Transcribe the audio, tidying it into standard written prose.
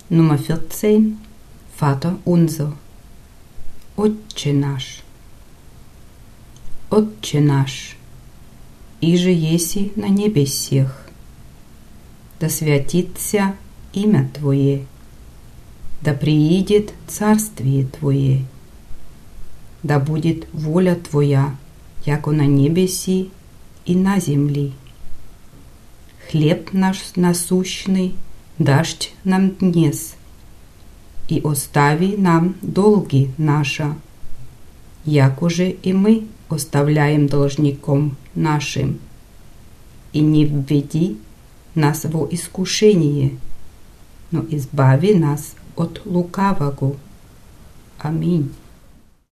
Nummer 14. Vater unser. Отче наш. Отче наш, иже еси на небесех, да святится имя Твое, да приидет царствие Твое, да будет воля Твоя, яко на небеси и на земли. Хлеб наш насущный дашь нам днес, и остави нам долги наши, якоже и мы оставляем должником нашим, и не введи нас во искушение, но избави нас от лукавого. Аминь.